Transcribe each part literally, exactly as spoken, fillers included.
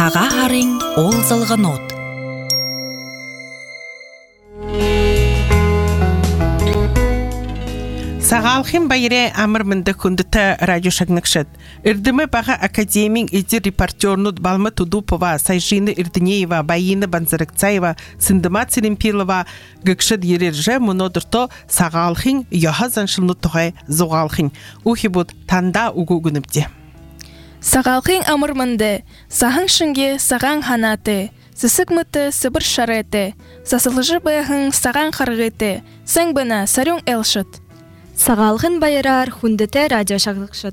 Саға харың ол залған от. Сағалхин байре амырмынды күндіті радио шагнықшыд. Ирдімі баға академин иди репортернуд Балма Тудупова, Сайжины Ирдінеева, Байины Банзарыкцаева, Сындыма Цилимпилова, гікшыд ерержі мұнодырто Сағалхин яға заншылны тұғай зоғалхин. Ухи бұд танда угугыныбде. Сағалхин амырмынды, сағын шынге саған ханаты, сысық мұты сыбыр шареті, сасылжы байғын саған қарғыты, сәң бұна сарюн әлшыд. Сағалғын байырар хүндіті радио шағылықшыд.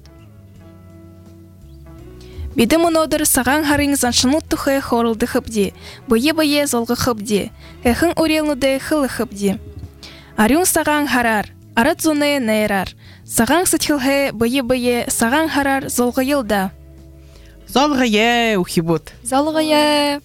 Биді мұнодыр саған харың заншыны тұхы хорылды қыпди, бұйы-бұйы золғы қыпди, әхін өрелнуды қылы қыпди. Арюн саған харар, арат зоны нәйрар, саған сытхылғы бұйы-бұйы саған харар золғы елда. Золғы е, ухи бұд. Золғы е.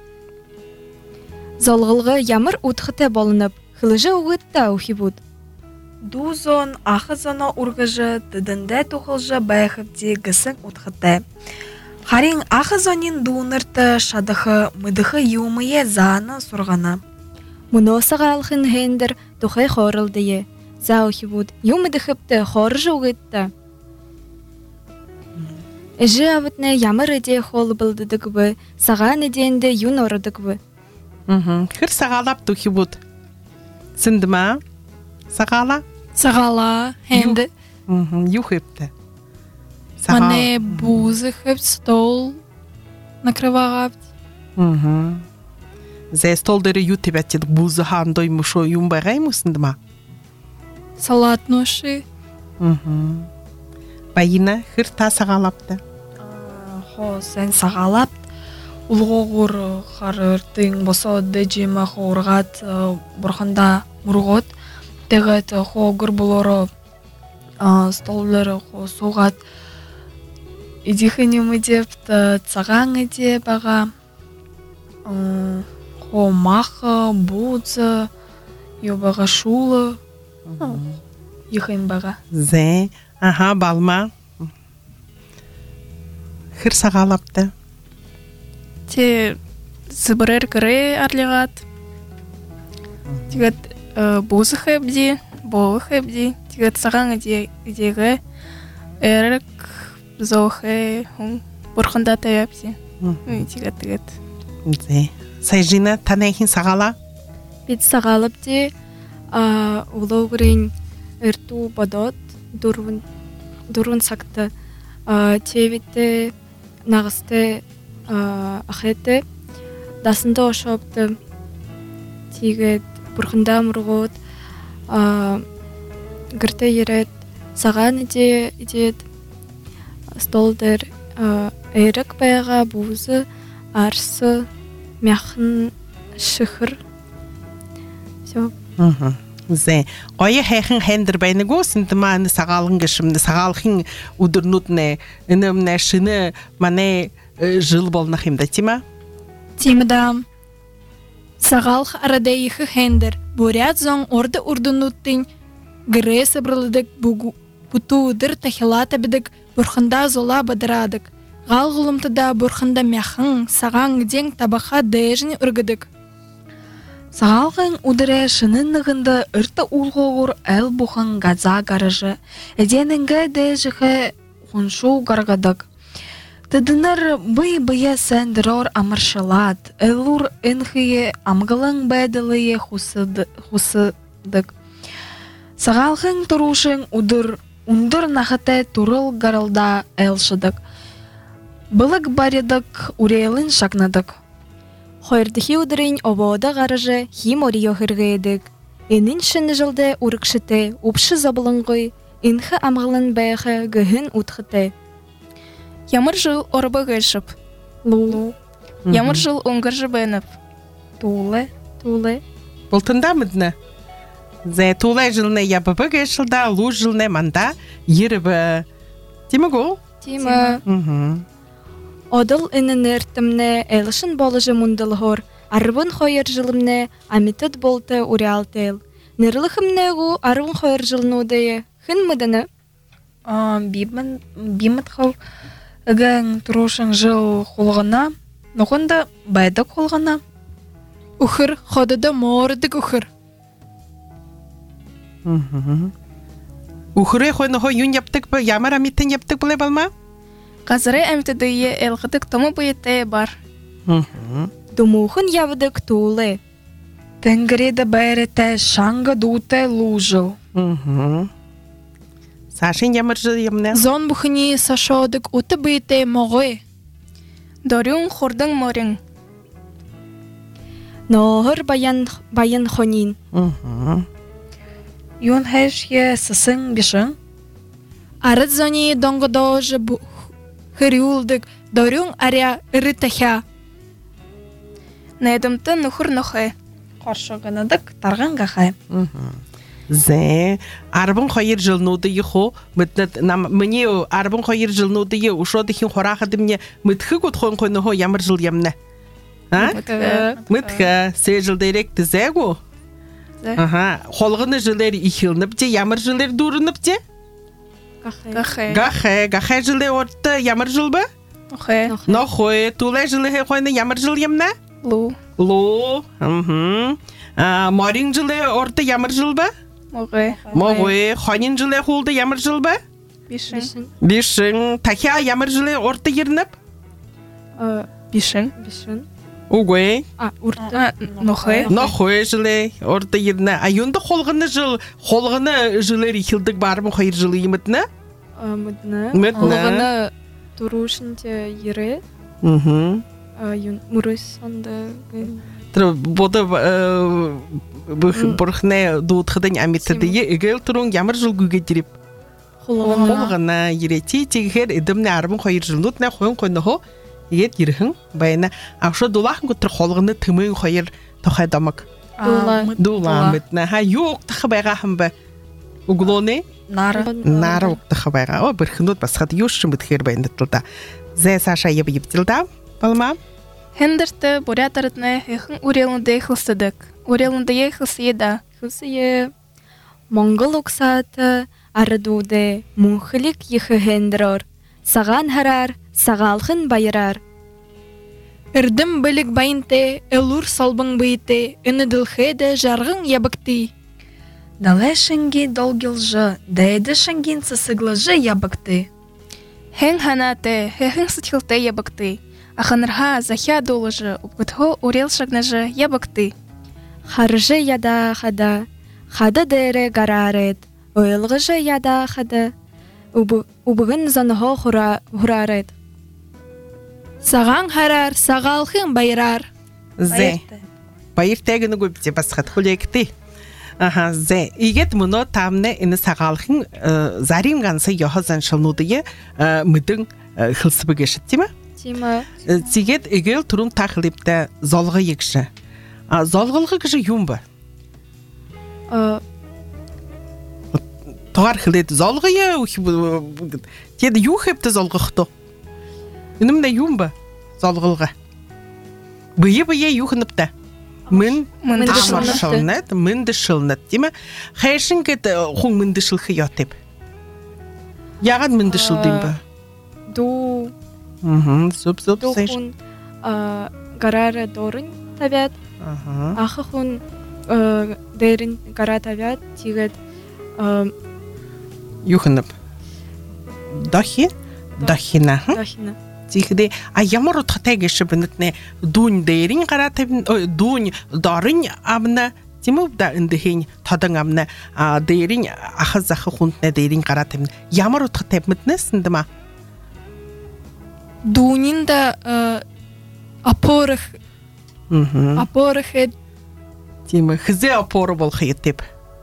Золғылғы ямыр ұтқыты болынып, қылыжы ұғытта ухи бұд. Дузон ахызона ургыжы тыдынды тухылжы байхыпди гысың утхыты. Харин ахызонин дуынырты шадықы мыдықы юмые заны сұрғана. Мұно сағалхын хендір тухай хорылдые. Заухи буд юмыдықыпты хорыжы уғытты. Эжі авытны ямыр іде холы бұлдыдық бы, саған еденді юн орыдық бы. Хыр сағалап тухи буд. Сындыма? Сағала? Сағала, хенді. Юхыпты. Мане бузы хыпт, стол накрывағапт. Зэ столдары ютебәттед бузы хандой мұшо юмбағай мұсындыма? Салат ноши. Байына хыр та сағалапты. Хо, сән сағалапт. Улғоғыр қарыртың босо дэджима хоғырғат бұрханда мұрғот. Тегет хо гурбулоро столлары хо сугат идихынем идеп цагаң иде бага хо маха будза йобага шулы ихын бага. Зе, аха балма. Хыр сағалапты. Те зыбырыр кірі арлиғат. Тегет бузы хэбди, болы хэбди, тигет саған идегі әрік зоғы бұрқында тәйапси. Тигет, тигет. Сайжина танайхин сағала? Бит сағалыпти улауғырын үрту бадот дұрын сақты. Тевітті нағысты ақеті дасында ошапты. Тигет бұрқында мұрғот, гірті ерет, саған идет, столдыр әрік байға бұзы, арсы, мяқын шықыр. Зе, қойы хайхын хендір бәйні ғосын, дыманы сағалғын кішімді, сағалғын ұдырнутны, үнімні шыны, мане жыл болны қимда, тима? Тимдам. Сағалх арадайығы хендір, бурят зоң орды урдынуттың гірі сыбрылыдық бұту ұдыр тахилата бідік бұрхында зола бадырадық. Ғал ғылымтыда бұрхында мяқын, саған ден табақа дәжіне үргідік. Сағалғын ұдыры шынынығынды үрті ұлғығыр әл бұқын ғаза гарыжы, әденіңгі дәжіғі құншу ғарғадық. Тыдыныр бый-быя сәндірор амыршылат, әлур үнхие амғылың бәділіе хусыдық. Сағалғын тұрушың ұндыр нақыты тұрыл ғарылда әлшыдық. Бұлық баредік үрейлін шақнадық. Хойырдығы ұдырын обода ғарыжы хим орио хырғы едік. Энін шыны жылды ұрықшыты, ұпшы забылыңғый, үнхі амғылын бәйіғі гүхін ұтқыты. Ямыр жыл орбы ғышып. Лу. Ямыр жыл оңғыр жыбынып. Тулы, тулы. Бұлтында мұдны? Зе, тулы жылны ябыбы ғышылда, лу жылны манда ерібі. Тимі ғол? Тимі. Одыл үнін өрттімні әлішін болыжы мұндылғыр, арвын қойыр жылымны амитыд болты ұриалтыл. Нерліхімні ғу арвын қойыр жылнудайы. Хын мұдыны? Бимыт қау Эгэн турушың жыл холғына Нохонда байда колгана. Ухыр ходыда мордык ухыр. Ухыры хойны хой юн яптык бы, ямар амиттен яптык булай балма? Газыры әмтедейе элгыдык тому бүйетте бар. Думухын явдык тулы. Тенгреда байрете шанга дуте лужыл. Сашин ямар жыл ямне? Зон бухыни сашодык уты бүйте моғой. Дорюн хордың морин. Нохыр баян баян хонин. Юн хэшье сысың бишың. Арыт зони донгодожы хырюлдык, дорюн аря ырытахя. Недімті нухыр нухы. Қаршығынадық тарған ғақай. Зе, арбын хайыр жылнуды ехо, мне арбын хайыр жылнуды е, ушоды хин хорахады мне мытхы год хон хойны хо ямар жыл ямне. Мытхы, се жыл дерек тізе го? Холғыны жылер ихилнып де, ямар жылер дурынып де? Гахы. Гахы, гахы жылы орты ямар жыл ба? Нухы. Нохой, тулай жылы хойны ямар жыл ямне? Лу. Лу. Марин жылы орты ямар жыл ба? Моғы. Моғы, ханин жылы холды ямар жыл ба? Бишін. Бишін. Тахя ямар жылы орты ерніп? Бишін. Бишін. Угой. А, урты. Нухы. Нохой жылы орты ерні. А юнды холғыны жыл, холғыны жылы рихилдік бармы хайыр жылы емітні? Мүдні. Мүдні. Холғыны турушынте ері. Мұрыс сонды. Боды бұрқны дуытқыдың әметтіде егел тұрың ямар жыл күге дереп? Холғына ерети тегер едімні арбын хайыр жылдытна қойын қойны хо ет ерхің байына ақшы дулақын көттір холғыны тымын хайыр тоқай дамық. Дула мүтіні. Ха, йоқ тақы байға хымбы. Углоны? Нары. Нары оқ тақы байға. О, бір қынут басқады юшын бұтқер байында тұлда. Зәй Саша ебі ептілда, балма? Хендерті бурятарытны хехын урелынды хылсыдык. Урелынды е хылсы еда. Хылсы е Монгол оксаты арыдуды мұңхылік ехі хендерор. Саған харар, сағалхын байырар. Үрдім білік байынты, элур салбың бүйті, үніділхеді жарғың ябыкты. Далешінге долгилжы, дәйді шынген сысыглыжы ябыкты. Хен ханаты, хехын сытхылты ябыкты. Аханырха захя долыжы, упгытхо урел шагнажы ябыкты. Харжы яда хада, хада дәрі гарарет, ойлғыжы яда хада, убығын заныхо хурарет. Саған харар, сағалхын байрар. Зе. Байыр тәгіні көпте басқат хүлекті. Аха, зе. Игет мұны тамны іні сағалхын зарим ғансы яхазан шылнудығы мүдің қылсыбы кешітті ме? Тима. Тигет егел тұрын тақылыпты золғы екші. Золғылғы кіші юм ба? Тоғар қылет золғы е, деді юх епті золғы қыты. Үнімді юм ба золғылғы? Бұйы-бұйы юхыныпты. Мін шылнат, мінді шылнат, деймі? Қайшын кет құң мінді шылғы ятып. Яған мінді шылдың ба? Ду... Суп-суп сайш. Духун гарары дорын табят. Ахы хун дәрін гара табят. Тигет юхынып. Дахи? Дахина. дахина. Тигде, а ямар отхатайгеші бінітне дун дәрін гара табин, дун дарын абына, тиміп да үндіхен тадан абына дәрін ахыз-ахы хунтне дәрін гара табин. Ямар отхатайб мітне сінді ма? Дунин да апорых апорых ед. Тима хизе апоры бол хиеттеп.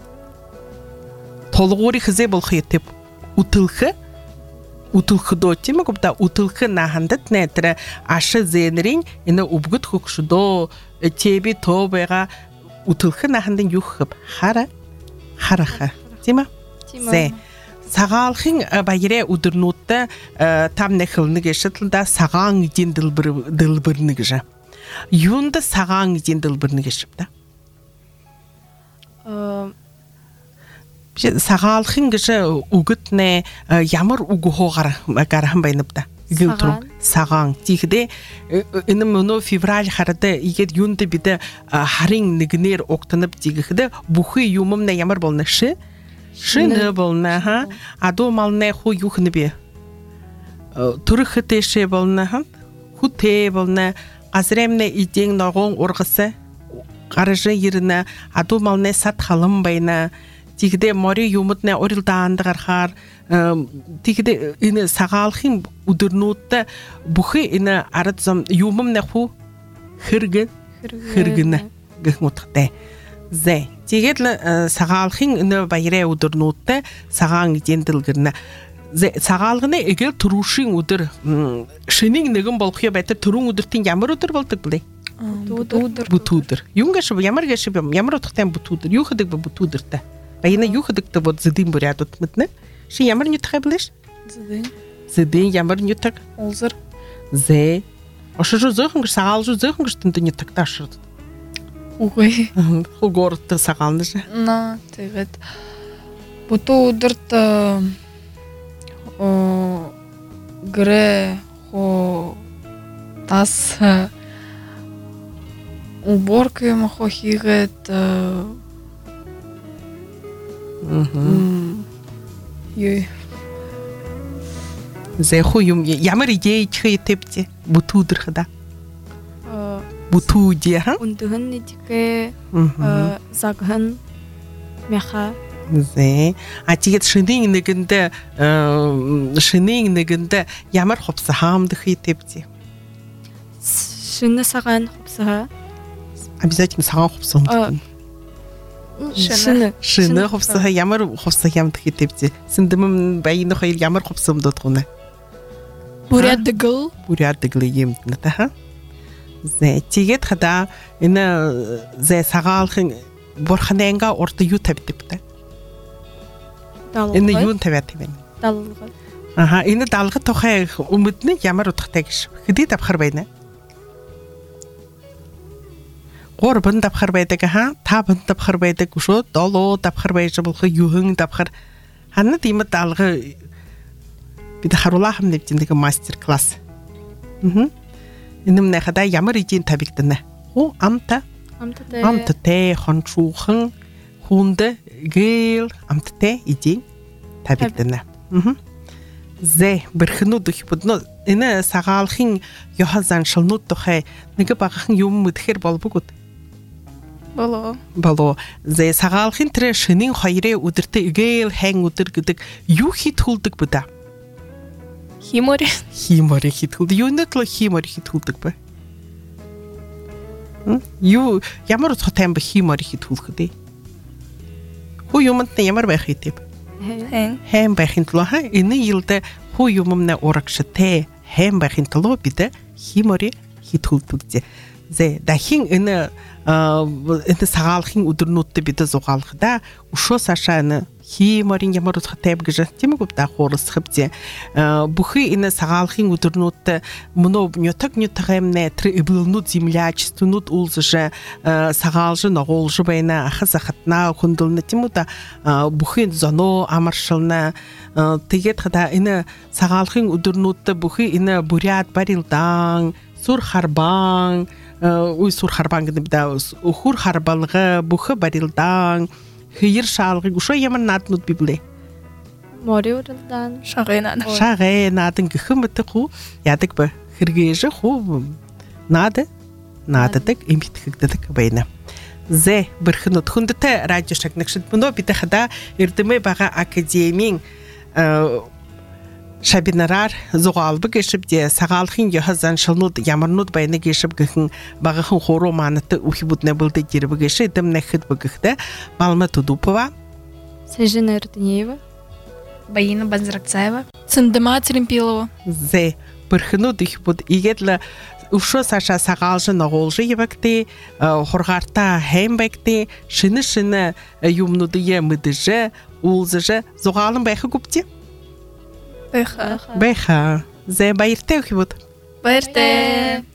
Толғори хизе бол хиеттеп. Утылхы утылхы до тима көпта утылхы нахандат нәтірі ашы зенерин ені убгыт хукшудо тебе тобеға утылхы нахандан юхып. Хара хараха. Тима? Зе. Сағалхың байыре удырнутты там нәхіліні кешітілді саған ден дылбірні кеші. Юнды саған ден дылбірні кешіпті. Сағалхың кеші үгітіне ямар үгіхо қарахын байыныпты. сагаң тигде ины моно февраль харда игет юнда биде харин нигнер октанып тигихде бухы юмымна ямар болна ши шины болна ха адо малне ху юхны бе турхте ше болна ха хуте болна азремне идең ногон ургысы гарыжы еріне адо малне сат халым байна тигде мори юмытне орилдаандыгархар тигде ины сагалхин удурнутта бухы ины аратзам юмымне ху хыргы хыргыны гыхмутте зе тигедле сагалхин ины байре удурнутта сагаң идендилгирне зе сагалгыны эгер турушин удыр шинин нэгэн болгохё байтар турун удыртын ямар удыр болдук биле бутудыр бутудыр юнгаш ямар гаш ямар утгтан бутудыр юхадык бутудырта байна юхадыкта вот зыдын бурят утмытны ши ямар нютхай билеш зыдын зыдын ямар нютак олзыр зе ошо зөхүн сагал зөхүн гүштүндө нютак ташырды угой хугорты сагалны же на тэгээд бутудырт о гре хо тас уборка ему хохигет ей зе хуюм ямар идея тепти бутудыр хада бутуди ха ундыгын нитике загын мяха зе а тигет шинин нэгэнде шинин нэгэнде ямар хопса хаамдых тепти шины саган хопсаха обязательно саган хопса шины шины хопсаха ямар хопса хаамдых тепти синдим байны хайр ямар хопсам дотгуна бурядыгыл бурядыгыл емтната ха зе тигет хада ина зе сагалхын борханенга орта ю табитипта ина юн табитипен далга аха ина далга тохай умытны ямар утгтагш хиди табхар байна горбын табхар байдаг ха табын табхар байдаг шо долоо табхар байж болох юхын табхар ханна тийм далга бид харуулахам нэвтиндэг мастер класс мм инэмнэ хада ямар идеин табигдана о амта амтате амтате хончуухан хүнд гэл амтате идеин табигдана мм зе бэрхнүүд их бодно энэ сагаалхын ёхазан шилнүүд тухай нэг багахан юм мэдхэр болбогод болоо болоо зе сагаалхын тэр шинийн хоёрын өдөртөө гэл хэн өдөр гэдэг юу хит хүлдэг буда химори химори хит хүлдэг юу нэтло химори хит хүлдэг ба юу ямар утгатай юм бэ химори хит хүлдэг дээ хуу юмд ямар байх юм хэн хэн байхын тулд ха энэ йылда хуу юмна урагштай хэн байхын тулд бид химори хит хүлдэг зе дахин энэ энэ сагаалхын өдөрнүүдтэй бид зугаалах да ушоо сашааны химорин ямар утгатай гэж тийм үү да хуурсах бзэ бүхий энэ сагаалхын өдөрнүүдтэй мөнөө нютаг нютагэмнэ тэр эблнүүд землячествонууд улсж сагаалж ногоолж байна ахас ахатна хүндэлнэ тийм үү да бүхий зоноо амаршилна тэгээд хада энэ сагаалхын өдөрнүүдтэй бүхий энэ буряд барилдаан сур харбан уй сур харбан гэдэг да өхөр харбалга бүхэ барилдаан хир шалгыг ушоо ямар нааднууд библээ мориурдан шагэнаа шагэ наадан гэхмэт хүү ядаг ба хэрэгэж хүү наад наадаг эмхтгэгддэг байна зе бэрхнүүд хүндтэй радио шагнагшд мөнөө бид хада эрдэмэ бага академийн шабинараар зугаалбаг гэшиб дэ сагаалхын ёхазан шилнууд ямарнууд байна гэшиб гэхэн багахан хуруу маанат үхибүднэ бүлдэ жирбэг гэшэ дэмнэхэд бэгхтэ Балма Тудупова Снежина Эрдэнеева Баина Банзракцаева Цэндыма Цэримпилова зе бэрхнүүд их бүд игэдл өвшөө саша сагаалж ногоолж ябагтэ хургаарта хэм байгтэ шинэ шинэ юмнууд юм мэдэж уулзж зугаалan байх гүпти байха байха зе баяртай их бүд баяртай